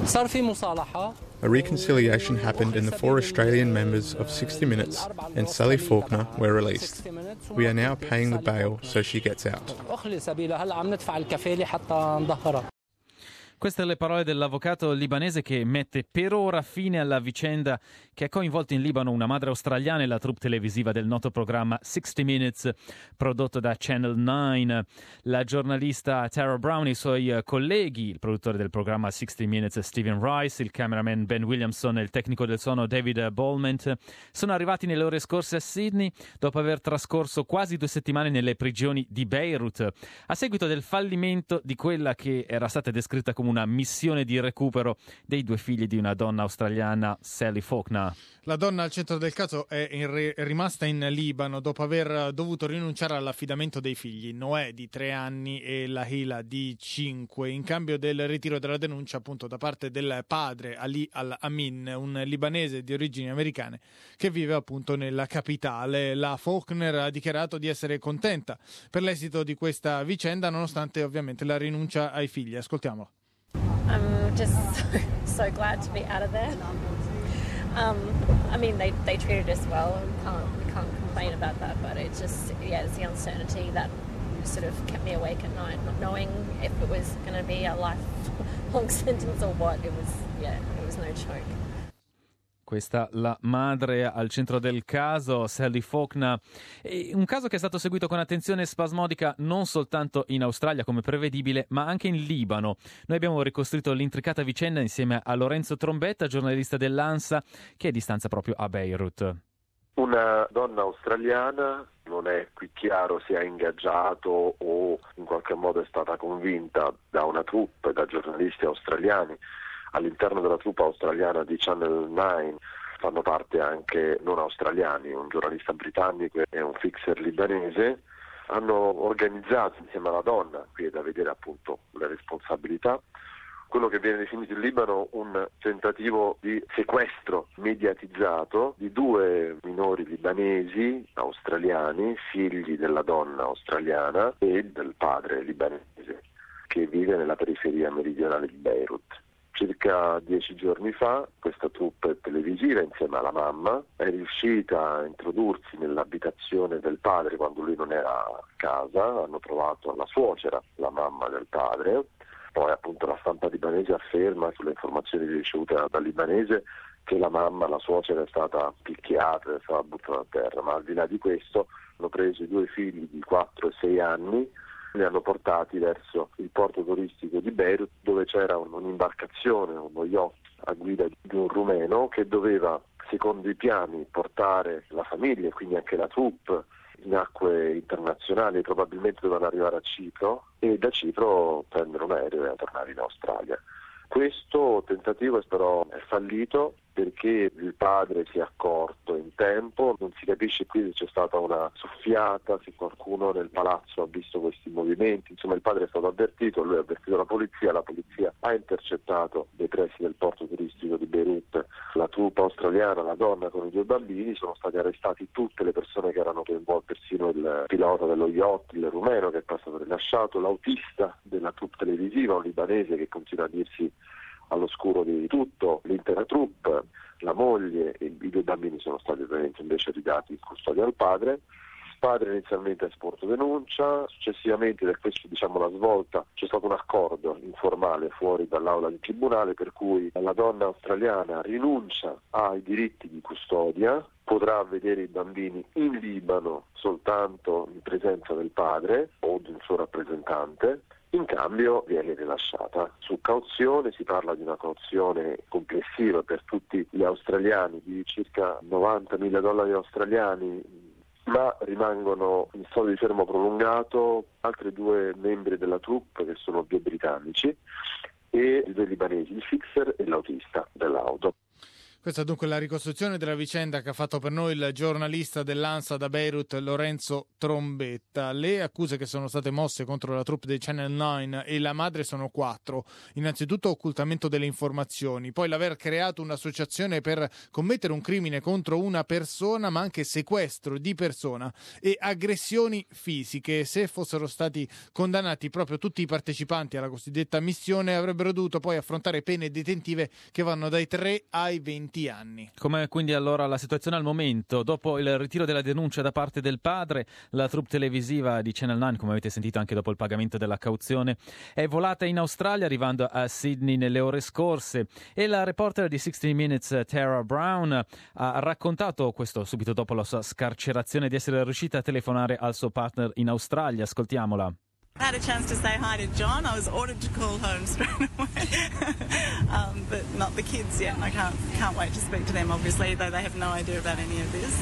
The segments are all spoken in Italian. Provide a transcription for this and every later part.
A reconciliation happened and the 4 Australian members of 60 Minutes and Sally Faulkner were released. We are now paying the bail so she gets out. Queste le parole dell'avvocato libanese che mette per ora fine alla vicenda che ha coinvolto in Libano una madre australiana e la troupe televisiva del noto programma 60 Minutes prodotto da Channel 9. La giornalista Tara Brown e i suoi colleghi, il produttore del programma 60 Minutes Stephen Rice, il cameraman Ben Williamson e il tecnico del suono David Bowlement, sono arrivati nelle ore scorse a Sydney dopo aver trascorso quasi 2 settimane nelle prigioni di Beirut a seguito del fallimento di quella che era stata descritta come una missione di recupero dei 2 figli di una donna australiana, Sally Faulkner. La donna al centro del caso è rimasta in Libano dopo aver dovuto rinunciare all'affidamento dei figli, Noè di 3 anni e Lahila di 5, in cambio del ritiro della denuncia appunto da parte del padre Ali Al-Amin, un libanese di origini americane che vive appunto nella capitale. La Faulkner ha dichiarato di essere contenta per l'esito di questa vicenda, nonostante ovviamente la rinuncia ai figli. Ascoltiamolo. I'm just so glad to be out of there. I mean, they treated us well. We can't complain about that. But it's just, it's the uncertainty that sort of kept me awake at night, not knowing if it was going to be a lifelong sentence or what. It was no joke. Questa la madre al centro del caso, Sally Faulkner. Un caso che è stato seguito con attenzione spasmodica non soltanto in Australia come prevedibile, ma anche in Libano. Noi abbiamo ricostruito l'intricata vicenda insieme a Lorenzo Trombetta, giornalista dell'ANSA, che è di stanza proprio a Beirut. Una donna australiana, non è qui chiaro se ha ingaggiato o in qualche modo è stata convinta da una troupe, da giornalisti australiani. All'interno della troupe australiana di Channel 9 fanno parte anche non australiani, un giornalista britannico e un fixer libanese. Hanno organizzato insieme alla donna, qui è da vedere appunto le responsabilità, quello che viene definito in Libano un tentativo di sequestro mediatizzato di 2 minori libanesi australiani, figli della donna australiana e del padre libanese, che vive nella periferia meridionale di Beirut. Circa 10 giorni fa questa troupe televisiva insieme alla mamma è riuscita a introdursi nell'abitazione del padre quando lui non era a casa. Hanno trovato la suocera, la mamma del padre. Poi appunto la stampa libanese afferma sulle informazioni ricevute dal libanese che la mamma, la suocera, è stata picchiata, è stata buttata a terra, ma al di là di questo hanno preso i 2 figli di 4 e 6 anni, li hanno portati verso il porto turistico di Beirut, dove c'era un'imbarcazione, uno yacht a guida di un rumeno che doveva, secondo i piani, portare la famiglia e quindi anche la troupe in acque internazionali. Probabilmente dovevano arrivare a Cipro e da Cipro prendere un aereo e tornare in Australia. Questo tentativo però è fallito perché il padre si è accorto in tempo, non si capisce qui se c'è stata una soffiata, se qualcuno nel palazzo ha visto questi movimenti. Insomma, il padre è stato avvertito, lui ha avvertito la polizia ha intercettato dei pressi del porto turistico di Beirut la troupe australiana, la donna con i 2 bambini. Sono stati arrestati tutte le persone che erano coinvolte, persino il pilota dello yacht, il rumeno che è poi stato rilasciato, l'autista della troupe televisiva, un libanese che continua a dirsi all'oscuro di tutto, l'intera troupe, la moglie e i 2 bambini sono stati ovviamente invece ridati in custodia al padre. Il padre inizialmente ha esporto denuncia, successivamente, da questo la svolta, c'è stato un accordo informale fuori dall'aula del tribunale per cui la donna australiana rinuncia ai diritti di custodia, potrà vedere i bambini in Libano soltanto in presenza del padre o di un suo rappresentante. In cambio viene rilasciata su cauzione, si parla di una cauzione complessiva per tutti gli australiani di circa $90.000 australiani, ma rimangono in stato di fermo prolungato altri 2 membri della troupe che sono 2 britannici e i 2 libanesi, il fixer e l'autista dell'auto. Questa è dunque la ricostruzione della vicenda che ha fatto per noi il giornalista dell'ANSA da Beirut Lorenzo Trombetta. Le accuse che sono state mosse contro la troupe dei Channel 9 e la madre sono 4. Innanzitutto occultamento delle informazioni, poi l'aver creato un'associazione per commettere un crimine contro una persona, ma anche sequestro di persona e aggressioni fisiche. Se fossero stati condannati proprio tutti i partecipanti alla cosiddetta missione, avrebbero dovuto poi affrontare pene detentive che vanno dai 3 ai 20 anni. Come quindi allora la situazione al momento? Dopo il ritiro della denuncia da parte del padre, la troupe televisiva di Channel 9, come avete sentito anche dopo il pagamento della cauzione, è volata in Australia, arrivando a Sydney nelle ore scorse, e la reporter di 60 Minutes Tara Brown ha raccontato questo subito dopo la sua scarcerazione, di essere riuscita a telefonare al suo partner in Australia. Ascoltiamola. I had a chance to say hi to John. I was ordered to call home straight away, but not the kids yet. And I can't wait to speak to them, obviously, though they have no idea about any of this.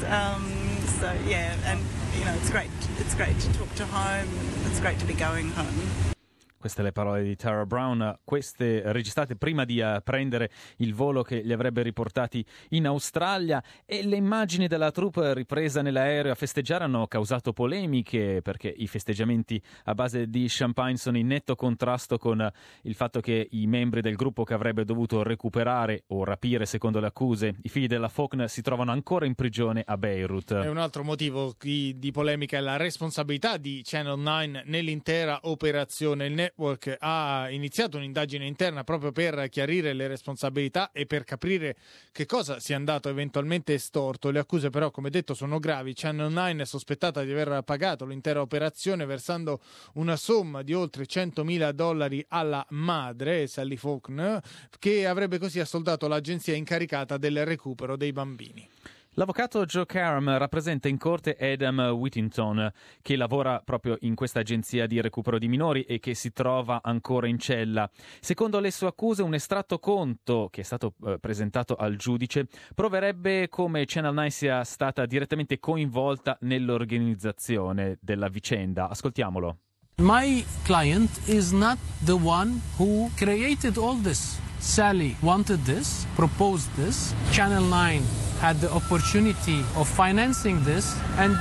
So yeah, and you know, it's great to talk to home. It's great to be going home. Queste le parole di Tara Brown, queste registrate prima di prendere il volo che li avrebbe riportati in Australia, e le immagini della troupe ripresa nell'aereo a festeggiare hanno causato polemiche, perché i festeggiamenti a base di champagne sono in netto contrasto con il fatto che i membri del gruppo che avrebbe dovuto recuperare o rapire, secondo le accuse, i figli della Faulkner si trovano ancora in prigione a Beirut. E un altro motivo di polemica è la responsabilità di Channel 9 nell'intera operazione. Il Network ha iniziato un'indagine interna proprio per chiarire le responsabilità e per capire che cosa sia andato eventualmente storto. Le accuse però, come detto, sono gravi. Channel 9 è sospettata di aver pagato l'intera operazione versando una somma di oltre $100,000 alla madre, Sally Faulkner, che avrebbe così assoldato l'agenzia incaricata del recupero dei bambini. L'avvocato Joe Karam rappresenta in corte Adam Whittington, che lavora proprio in questa agenzia di recupero di minori e che si trova ancora in cella. Secondo le sue accuse, un estratto conto che è stato presentato al giudice proverebbe come Channel 9 sia stata direttamente coinvolta nell'organizzazione della vicenda. Ascoltiamolo. My client is not the one who created all this. Sally wanted this, proposed this. Channel 9 had the opportunity of financing this, and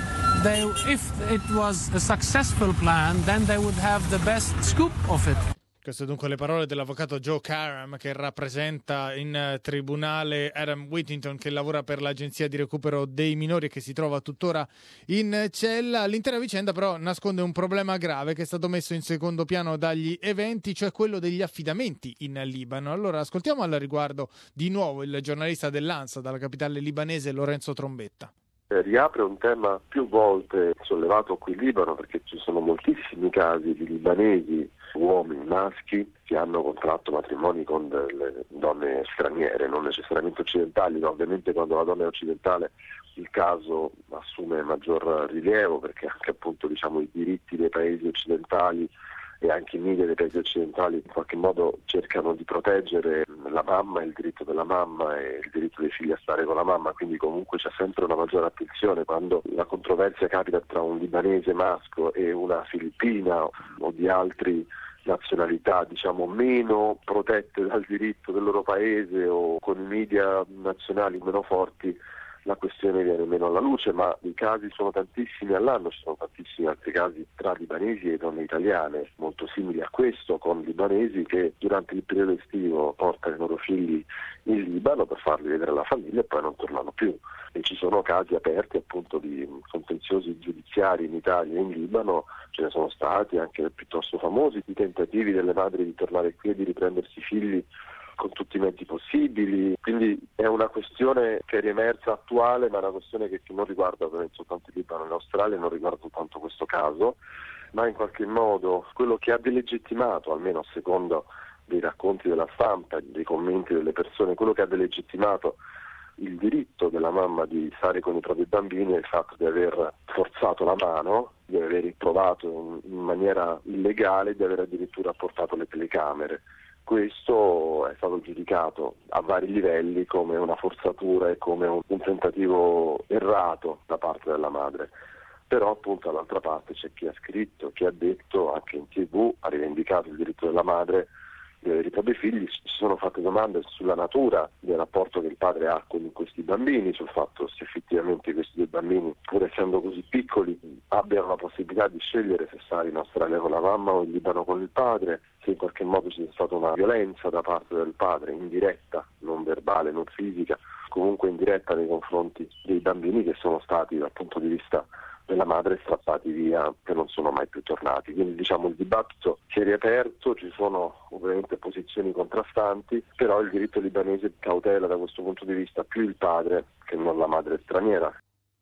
if it was a successful plan, then they would have the best scoop of it. Queste dunque le parole dell'avvocato Joe Karam, che rappresenta in tribunale Adam Whittington, che lavora per l'agenzia di recupero dei minori e che si trova tuttora in cella. L'intera vicenda però nasconde un problema grave che è stato messo in secondo piano dagli eventi, cioè quello degli affidamenti in Libano. Allora ascoltiamo al riguardo di nuovo il giornalista dell'ANSA dalla capitale libanese Lorenzo Trombetta. Riapre un tema più volte sollevato qui in Libano, perché ci sono moltissimi casi di libanesi, uomini, maschi, che hanno contratto matrimoni con delle donne straniere, non necessariamente occidentali, ma ovviamente quando la donna è occidentale il caso assume maggior rilievo, perché anche appunto i diritti dei paesi occidentali e anche i media dei paesi occidentali in qualche modo cercano di proteggere la mamma, il diritto della mamma e il diritto dei figli a stare con la mamma, quindi comunque c'è sempre una maggiore attenzione quando la controversia capita tra un libanese maschio e una filippina o di altri nazionalità meno protette dal diritto del loro paese o con i media nazionali meno forti. La questione viene meno alla luce, ma i casi sono tantissimi all'anno, ci sono tantissimi altri casi tra libanesi e donne italiane, molto simili a questo, con libanesi che durante il periodo estivo portano i loro figli in Libano per farli vedere alla famiglia e poi non tornano più. E ci sono casi aperti appunto di contenziosi giudiziari in Italia e in Libano, ce ne sono stati anche piuttosto famosi, di tentativi delle madri di tornare qui e di riprendersi i figli con tutti i mezzi possibili, quindi è una questione che è riemersa attuale, ma è una questione che non riguarda ovviamente soltanto il Libano e l'Australia, non riguarda soltanto questo caso, ma in qualche modo quello che ha delegittimato, almeno a seconda dei racconti della stampa, dei commenti delle persone, quello che ha delegittimato il diritto della mamma di stare con i propri bambini è il fatto di aver forzato la mano, di aver provato in maniera illegale, di aver addirittura portato le telecamere. Questo è stato giudicato a vari livelli come una forzatura e come un tentativo errato da parte della madre. Però appunto dall'altra parte c'è chi ha scritto, chi ha detto anche in TV, ha rivendicato il diritto della madre di avere i propri figli, si sono fatte domande sulla natura del rapporto che il padre ha con questi bambini, sul fatto se effettivamente questi due bambini, pur essendo così piccoli, abbiano la possibilità di scegliere se stare in Australia con la mamma o in Libano con il padre, se in qualche modo ci sia stata una violenza da parte del padre, indiretta, non verbale, non fisica, comunque indiretta nei confronti dei bambini che sono stati dal punto di vista della madre strappati via, che non sono mai più tornati. Quindi diciamo il dibattito si è riaperto, ci sono ovviamente posizioni contrastanti, però il diritto libanese cautela da questo punto di vista più il padre che non la madre straniera.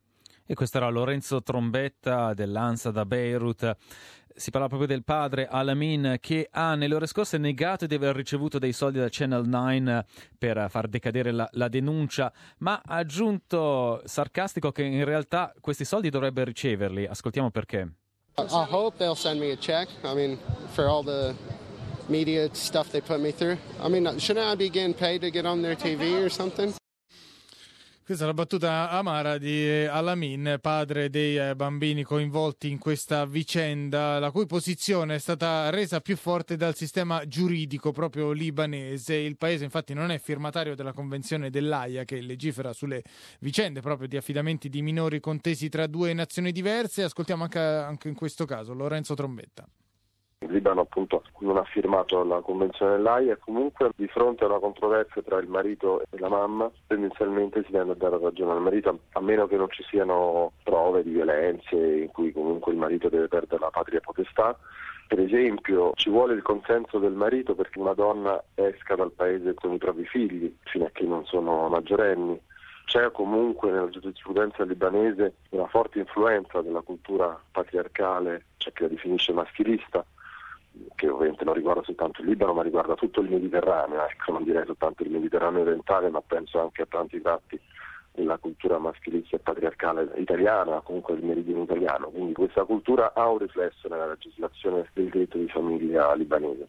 E questo era Lorenzo Trombetta dell'ANSA da Beirut. Si parla proprio del padre Al-Amin, che ha nelle ore scorse negato di aver ricevuto dei soldi da Channel 9 per far decadere la denuncia, ma ha aggiunto sarcastico che in realtà questi soldi dovrebbe riceverli. Ascoltiamo perché. I hope they'll send me a check. I mean, for all the media stuff they put me through. I mean, shouldn't I be getting paid to get on their TV or something? Questa è la battuta amara di Al-Amin, padre dei bambini coinvolti in questa vicenda, la cui posizione è stata resa più forte dal sistema giuridico proprio libanese. Il paese infatti non è firmatario della Convenzione dell'Aia, che legifera sulle vicende proprio di affidamenti di minori contesi tra due nazioni diverse. Ascoltiamo anche in questo caso Lorenzo Trombetta. Il Libano appunto non ha firmato la Convenzione dell'Aia e comunque di fronte a una controversia tra il marito e la mamma tendenzialmente si tende a dare ragione al marito, a meno che non ci siano prove di violenze in cui comunque il marito deve perdere la patria potestà. Per esempio ci vuole il consenso del marito perché una donna esca dal paese con i propri figli fino a che non sono maggiorenni. C'è comunque nella giurisprudenza libanese una forte influenza della cultura patriarcale, c'è chi la definisce maschilista, che ovviamente non riguarda soltanto il Libano ma riguarda tutto il Mediterraneo, ecco, non direi soltanto il Mediterraneo orientale ma penso anche a tanti tratti della cultura maschilista e patriarcale italiana, comunque del meridione italiano, quindi questa cultura ha un riflesso nella legislazione del diritto di famiglia libanese.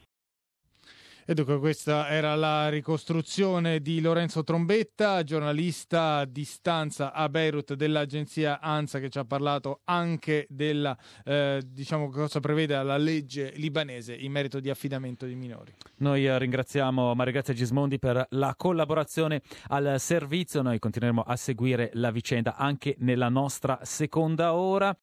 E dunque questa era la ricostruzione di Lorenzo Trombetta, giornalista a distanza a Beirut dell'agenzia ANSA, che ci ha parlato anche della cosa prevede la legge libanese in merito di affidamento di minori. Noi ringraziamo Maria Grazia Gismondi per la collaborazione al servizio. Noi continueremo a seguire la vicenda anche nella nostra seconda ora.